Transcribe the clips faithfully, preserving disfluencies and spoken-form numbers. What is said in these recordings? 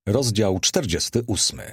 Rozdział czterdziesty ósmy.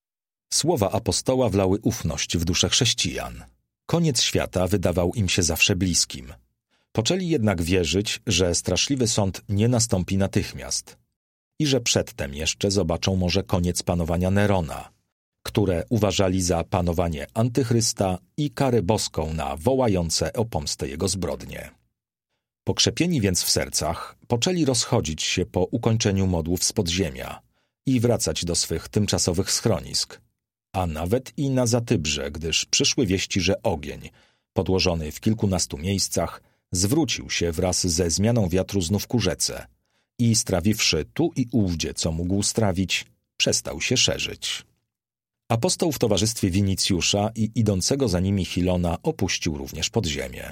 Słowa apostoła wlały ufność w duszę chrześcijan. Koniec świata wydawał im się zawsze bliskim. Poczęli jednak wierzyć, że straszliwy sąd nie nastąpi natychmiast i że przedtem jeszcze zobaczą może koniec panowania Nerona, które uważali za panowanie Antychrysta i karę boską na wołające o pomstę jego zbrodnie. Pokrzepieni więc w sercach, poczęli rozchodzić się po ukończeniu modłów z podziemia i wracać do swych tymczasowych schronisk, a nawet i na Zatybrze, gdyż przyszły wieści, że ogień, podłożony w kilkunastu miejscach, zwrócił się wraz ze zmianą wiatru znów ku rzece i strawiwszy tu i ówdzie, co mógł strawić, przestał się szerzyć. Apostoł w towarzystwie Winicjusza i idącego za nimi Chilona opuścił również podziemie.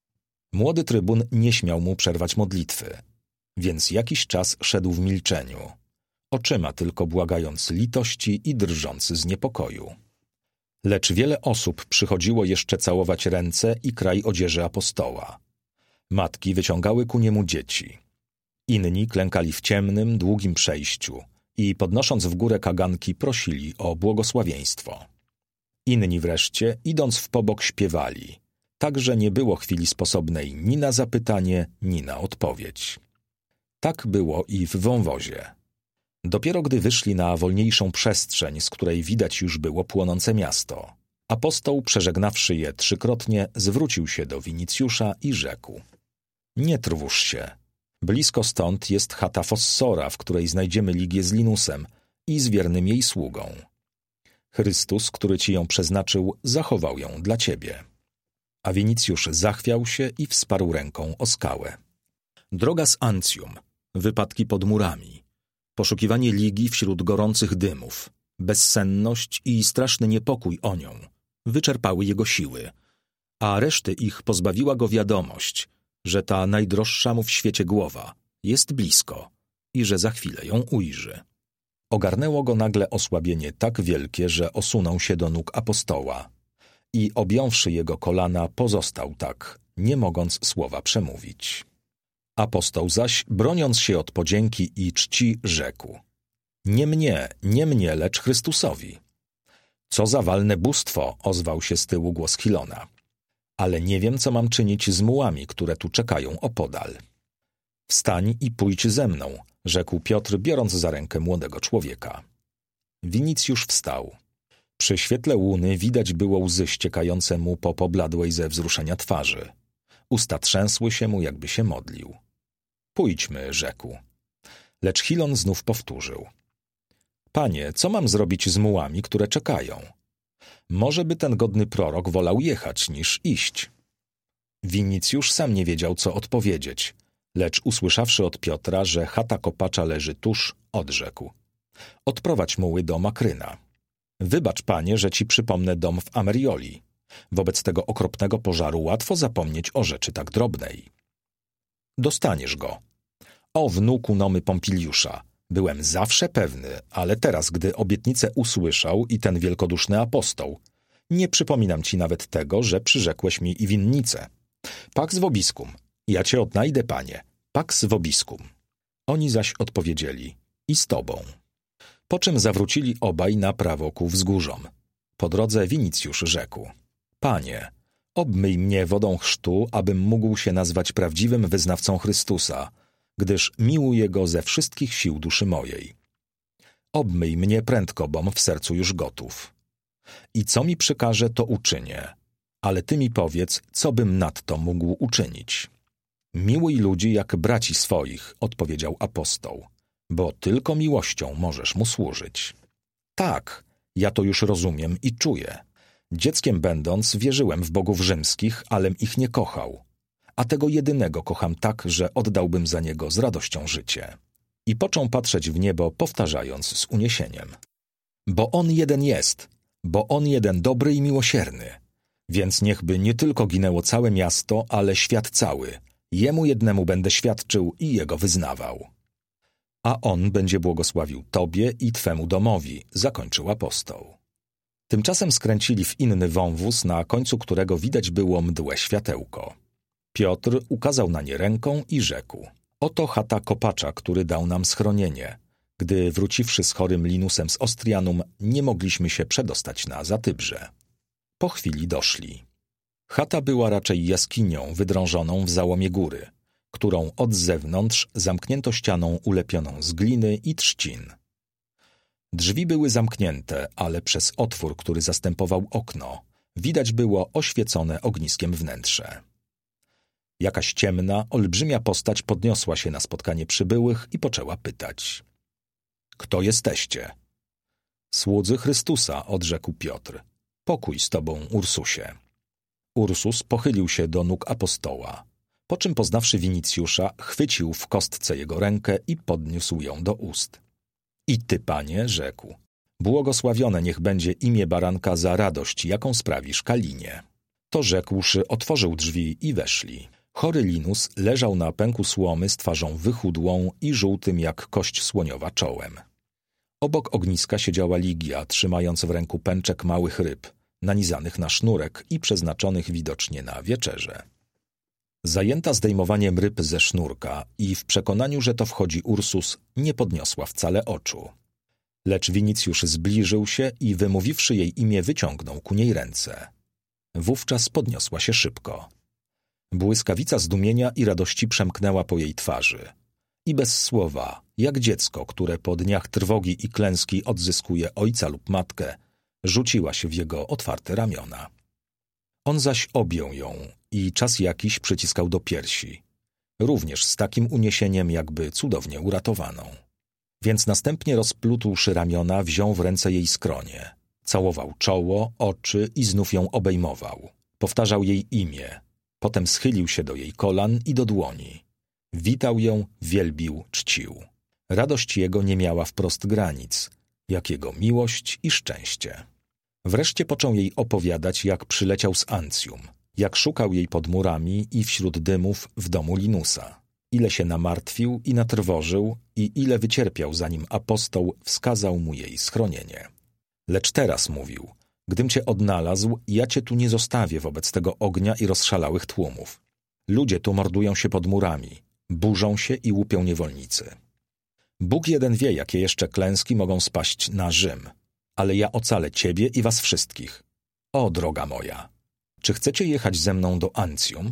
Młody trybun nie śmiał mu przerwać modlitwy, więc jakiś czas szedł w milczeniu, oczyma tylko błagając litości i drżąc z niepokoju. Lecz wiele osób przychodziło jeszcze całować ręce i kraj odzieży apostoła. Matki wyciągały ku niemu dzieci. Inni klękali w ciemnym, długim przejściu i podnosząc w górę kaganki prosili o błogosławieństwo. Inni wreszcie, idąc w pobok, śpiewali, tak że nie było chwili sposobnej ni na zapytanie, ni na odpowiedź. Tak było i w wąwozie. Dopiero gdy wyszli na wolniejszą przestrzeń, z której widać już było płonące miasto, apostoł, przeżegnawszy je trzykrotnie, zwrócił się do Winicjusza i rzekł: Nie trwóż się. Blisko stąd jest chata Fossora, w której znajdziemy Ligię z Linusem i z wiernym jej sługą. Chrystus, który ci ją przeznaczył, zachował ją dla ciebie. A Winicjusz zachwiał się i wsparł ręką o skałę. Droga z Ancjum, wypadki pod murami, poszukiwanie Ligi wśród gorących dymów, bezsenność i straszny niepokój o nią wyczerpały jego siły, a reszty ich pozbawiła go wiadomość, że ta najdroższa mu w świecie głowa jest blisko i że za chwilę ją ujrzy. Ogarnęło go nagle osłabienie tak wielkie, że osunął się do nóg apostoła i objąwszy jego kolana pozostał tak, nie mogąc słowa przemówić. Apostoł zaś, broniąc się od podzięki i czci, rzekł: Nie mnie, nie mnie, lecz Chrystusowi. Co za walne bóstwo, ozwał się z tyłu głos Chilona. Ale nie wiem, co mam czynić z mułami, które tu czekają opodal. Wstań i pójdź ze mną, rzekł Piotr, biorąc za rękę młodego człowieka. Winicjusz wstał. Przy świetle łuny widać było łzy ściekające mu po pobladłej ze wzruszenia twarzy. Usta trzęsły się mu, jakby się modlił. Pójdźmy, rzekł. Lecz Chilon znów powtórzył. Panie, co mam zrobić z mułami, które czekają? Może by ten godny prorok wolał jechać niż iść. Winicjusz sam nie wiedział, co odpowiedzieć, lecz usłyszawszy od Piotra, że chata kopacza leży tuż, odrzekł. Odprowadź muły do Makryna. Wybacz, panie, że ci przypomnę dom w Amerioli. Wobec tego okropnego pożaru łatwo zapomnieć o rzeczy tak drobnej. Dostaniesz go. O wnuku Nomy Pompiliusza, byłem zawsze pewny, ale teraz, gdy obietnicę usłyszał i ten wielkoduszny apostoł, nie przypominam ci nawet tego, że przyrzekłeś mi i winnicę. Pax vobiscum. Ja cię odnajdę, panie. Pax vobiscum. Oni zaś odpowiedzieli: i z tobą. Po czym zawrócili obaj na prawo ku wzgórzom. Po drodze Winicjusz rzekł: Panie, obmyj mnie wodą chrztu, abym mógł się nazwać prawdziwym wyznawcą Chrystusa, gdyż miłuję go ze wszystkich sił duszy mojej. Obmyj mnie prędko, bom w sercu już gotów. I co mi przykaże, to uczynię, ale ty mi powiedz, co bym nadto mógł uczynić. Miłuj ludzi jak braci swoich, odpowiedział apostoł, bo tylko miłością możesz mu służyć. Tak, ja to już rozumiem i czuję. Dzieckiem będąc, wierzyłem w bogów rzymskich, alem ich nie kochał. A tego jedynego kocham tak, że oddałbym za niego z radością życie. I począł patrzeć w niebo, powtarzając z uniesieniem. Bo on jeden jest, bo on jeden dobry i miłosierny. Więc niechby nie tylko ginęło całe miasto, ale świat cały. Jemu jednemu będę świadczył i jego wyznawał. A on będzie błogosławił tobie i twemu domowi, zakończył apostoł. Tymczasem skręcili w inny wąwóz, na końcu którego widać było mdłe światełko. Piotr ukazał na nie ręką i rzekł: Oto chata kopacza, który dał nam schronienie. gdy wróciwszy z chorym Linusem z Ostrianum, nie mogliśmy się przedostać na Zatybrze. Po chwili doszli. Chata była raczej jaskinią wydrążoną w załomie góry, którą od zewnątrz zamknięto ścianą ulepioną z gliny i trzcin. Drzwi były zamknięte, ale przez otwór, który zastępował okno, widać było oświecone ogniskiem wnętrze. Jakaś ciemna, olbrzymia postać podniosła się na spotkanie przybyłych i poczęła pytać. Kto jesteście? Słudzy Chrystusa, odrzekł Piotr. Pokój z tobą, Ursusie. Ursus pochylił się do nóg apostoła, po czym poznawszy Winicjusza, chwycił w kostce jego rękę i podniósł ją do ust. I ty, panie, rzekł, błogosławione niech będzie imię baranka za radość, jaką sprawisz Kalinie. To rzekłszy, otworzył drzwi i weszli. Chory Linus leżał na pęku słomy z twarzą wychudłą i żółtym jak kość słoniowa czołem. Obok ogniska siedziała Ligia, trzymając w ręku pęczek małych ryb, nanizanych na sznurek i przeznaczonych widocznie na wieczerzę. Zajęta zdejmowaniem ryb ze sznurka i w przekonaniu, że to wchodzi Ursus, nie podniosła wcale oczu. Lecz Winicjusz zbliżył się i wymówiwszy jej imię, wyciągnął ku niej ręce. Wówczas podniosła się szybko. Błyskawica zdumienia i radości przemknęła po jej twarzy. I bez słowa, jak dziecko, które po dniach trwogi i klęski odzyskuje ojca lub matkę, rzuciła się w jego otwarte ramiona. On zaś objął ją i czas jakiś przyciskał do piersi, również z takim uniesieniem, jakby cudownie uratowaną. Więc następnie rozplótłszy ramiona, wziął w ręce jej skronie, całował czoło, oczy i znów ją obejmował. Powtarzał jej imię, potem schylił się do jej kolan i do dłoni. Witał ją, wielbił, czcił. Radość jego nie miała wprost granic, jak jego miłość i szczęście. Wreszcie począł jej opowiadać, jak przyleciał z Ancjum, jak szukał jej pod murami i wśród dymów w domu Linusa, ile się namartwił i natrwożył i ile wycierpiał, zanim apostoł wskazał mu jej schronienie. Lecz teraz mówił, gdym cię odnalazł, ja cię tu nie zostawię wobec tego ognia i rozszalałych tłumów. Ludzie tu mordują się pod murami, burzą się i łupią niewolnicy. Bóg jeden wie, jakie jeszcze klęski mogą spaść na Rzym, ale ja ocalę ciebie i was wszystkich. O, droga moja, czy chcecie jechać ze mną do Ancjum?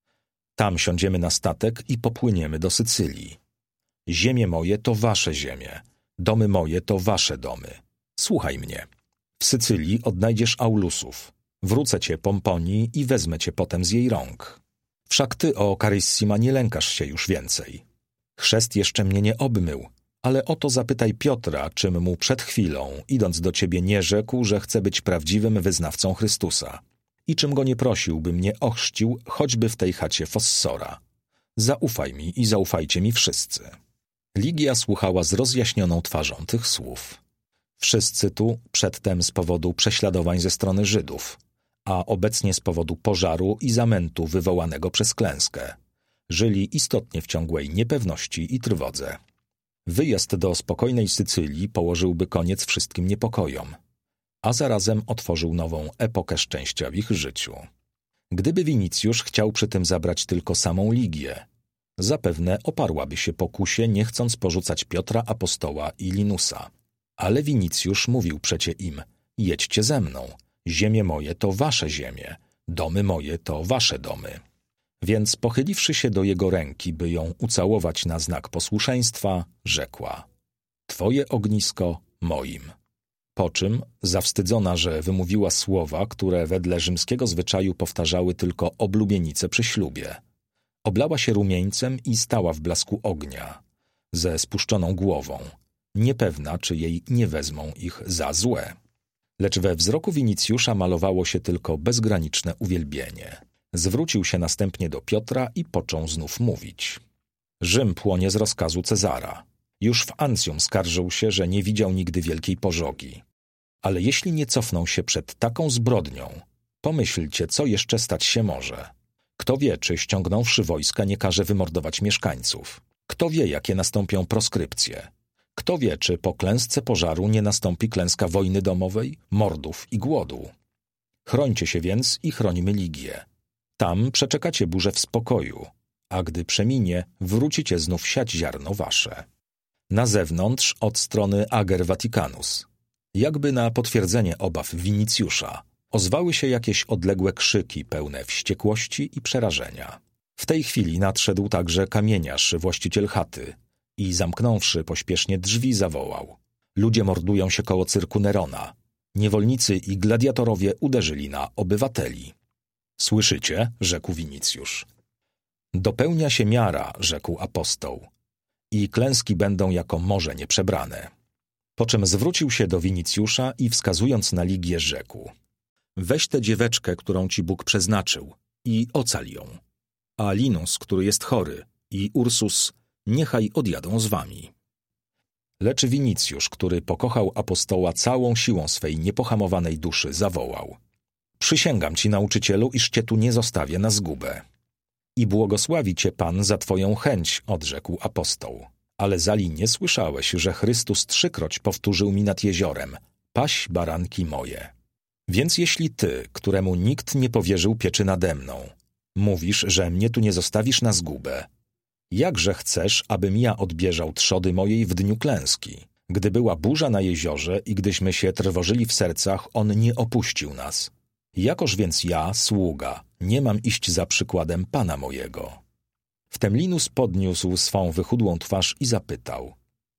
Tam siądziemy na statek i popłyniemy do Sycylii. Ziemie moje to wasze ziemie, domy moje to wasze domy. Słuchaj mnie. W Sycylii odnajdziesz Aulusów. Wrócę cię Pomponii i wezmę cię potem z jej rąk. Wszak ty, o Carissima, nie lękasz się już więcej. Chrzest jeszcze mnie nie obmył, ale oto zapytaj Piotra, czym mu przed chwilą, idąc do ciebie, nie rzekł, że chce być prawdziwym wyznawcą Chrystusa. I czym go nie prosił, by mnie ochrzcił, choćby w tej chacie Fossora. Zaufaj mi i zaufajcie mi wszyscy. Ligia słuchała z rozjaśnioną twarzą tych słów. Wszyscy tu, przedtem z powodu prześladowań ze strony Żydów, a obecnie z powodu pożaru i zamętu wywołanego przez klęskę, żyli istotnie w ciągłej niepewności i trwodze. Wyjazd do spokojnej Sycylii położyłby koniec wszystkim niepokojom, a zarazem otworzył nową epokę szczęścia w ich życiu. Gdyby Winicjusz chciał przy tym zabrać tylko samą Ligię, zapewne oparłaby się pokusie, nie chcąc porzucać Piotra, apostoła i Linusa. Ale Winicjusz mówił przecie im, jedźcie ze mną, ziemie moje to wasze ziemie, domy moje to wasze domy. Więc pochyliwszy się do jego ręki, by ją ucałować na znak posłuszeństwa, rzekła, twoje ognisko moim. Po czym, zawstydzona, że wymówiła słowa, które wedle rzymskiego zwyczaju powtarzały tylko oblubienice przy ślubie, oblała się rumieńcem i stała w blasku ognia, ze spuszczoną głową, niepewna, czy jej nie wezmą ich za złe. Lecz we wzroku Winicjusza malowało się tylko bezgraniczne uwielbienie. Zwrócił się następnie do Piotra i począł znów mówić. Rzym płonie z rozkazu Cezara. Już w Ancjum skarżył się, że nie widział nigdy wielkiej pożogi. Ale jeśli nie cofną się przed taką zbrodnią, pomyślcie, co jeszcze stać się może. Kto wie, czy ściągnąwszy wojska nie każe wymordować mieszkańców. Kto wie, jakie nastąpią proskrypcje. Kto wie, czy po klęsce pożaru nie nastąpi klęska wojny domowej, mordów i głodu. Chrońcie się więc i chrońmy Ligię. Tam przeczekacie burzę w spokoju, a gdy przeminie, wrócicie znów siać ziarno wasze. Na zewnątrz od strony Ager Vaticanus. Jakby na potwierdzenie obaw Winicjusza ozwały się jakieś odległe krzyki pełne wściekłości i przerażenia. W tej chwili nadszedł także kamieniarz, właściciel chaty i zamknąwszy pośpiesznie drzwi zawołał: ludzie mordują się koło cyrku Nerona. Niewolnicy i gladiatorowie uderzyli na obywateli. Słyszycie? Rzekł Winicjusz. Dopełnia się miara, rzekł apostoł, i klęski będą jako morze nieprzebrane. Po czym zwrócił się do Winicjusza i wskazując na Ligię rzekł: weź tę dzieweczkę, którą ci Bóg przeznaczył, i ocal ją, a Linus, który jest chory, i Ursus niechaj odjadą z wami. Lecz Winicjusz, który pokochał apostoła całą siłą swej niepohamowanej duszy, zawołał: przysięgam ci, nauczycielu, iż cię tu nie zostawię na zgubę. I błogosławi cię Pan za twoją chęć, odrzekł apostoł. Ale zali nie słyszałeś, że Chrystus trzykroć powtórzył mi nad jeziorem: paś baranki moje. Więc jeśli ty, któremu nikt nie powierzył pieczy nade mną, mówisz, że mnie tu nie zostawisz na zgubę, jakże chcesz, abym ja odbieżał trzody mojej w dniu klęski? Gdy była burza na jeziorze i gdyśmy się trwożyli w sercach, on nie opuścił nas. Jakoż więc ja, sługa, nie mam iść za przykładem Pana mojego? Wtem Linus podniósł swą wychudłą twarz i zapytał: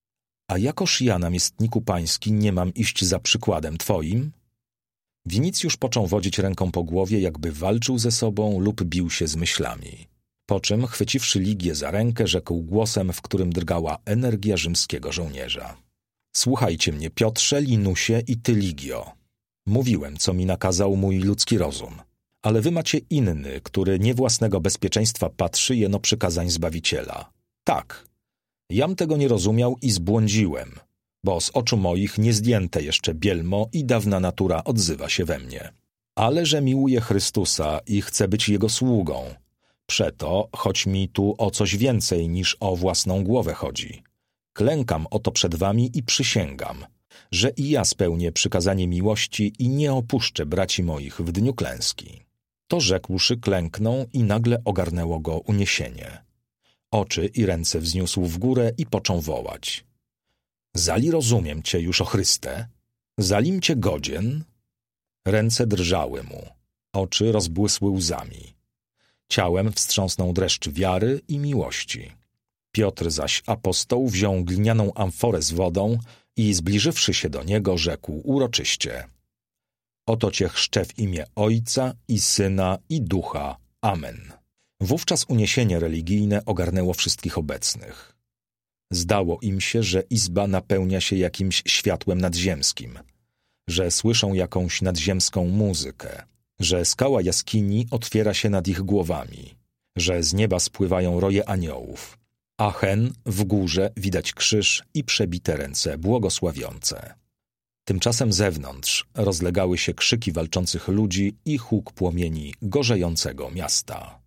a jakoż ja, namiestniku pański, nie mam iść za przykładem twoim? Winicjusz począł wodzić ręką po głowie, jakby walczył ze sobą lub bił się z myślami. Po czym, chwyciwszy Ligię za rękę, rzekł głosem, w którym drgała energia rzymskiego żołnierza: słuchajcie mnie, Piotrze, Linusie i ty, Ligio. Mówiłem, co mi nakazał mój ludzki rozum, ale wy macie inny, który nie własnego bezpieczeństwa patrzy, jeno przykazań Zbawiciela. Tak, jam tego nie rozumiał i zbłądziłem, bo z oczu moich nie zdjęte jeszcze bielmo i dawna natura odzywa się we mnie. Ale że miłuję Chrystusa i chcę być Jego sługą, przeto, choć mi tu o coś więcej niż o własną głowę chodzi, klękam oto przed wami i przysięgam, że i ja spełnię przykazanie miłości i nie opuszczę braci moich w dniu klęski. To rzekłszy, klęknął i nagle ogarnęło go uniesienie. Oczy i ręce wzniósł w górę i począł wołać: zali rozumiem cię już, o Chryste? Zalim cię godzien? Ręce drżały mu, oczy rozbłysły łzami. Ciałem wstrząsnął dreszcz wiary i miłości. Piotr zaś, apostoł, wziął glinianą amforę z wodą i zbliżywszy się do niego, rzekł uroczyście: oto cię chrzczę w imię Ojca i Syna i Ducha. Amen. Wówczas uniesienie religijne ogarnęło wszystkich obecnych. Zdało im się, że izba napełnia się jakimś światłem nadziemskim, że słyszą jakąś nadziemską muzykę, że skała jaskini otwiera się nad ich głowami, że z nieba spływają roje aniołów, a hen w górze widać krzyż i przebite ręce błogosławiące. Tymczasem zewnątrz rozlegały się krzyki walczących ludzi i huk płomieni gorzejącego miasta.